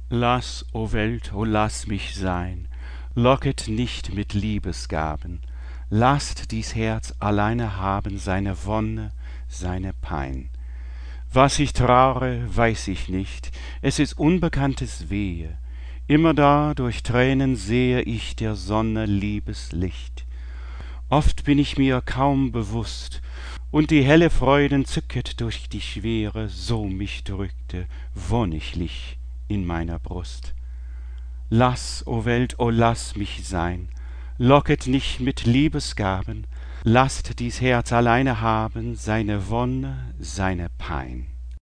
Lass, o Welt, o lass mich sein, locket nicht mit Liebesgaben, lasst dies Herz alleine haben seine Wonne, seine Pein. Was ich traure, weiß ich nicht, es ist unbekanntes Wehe, immerdar durch Tränen sehe ich der Sonne Liebeslicht. Oft bin ich mir kaum bewußt, und die helle Freuden zücket durch die Schwere, so mich drückte, wonniglich in meiner Brust. Lass, o Welt, o lass mich sein, locket nicht mit Liebesgaben, lasst dies Herz alleine haben seine Wonne, seine Pein.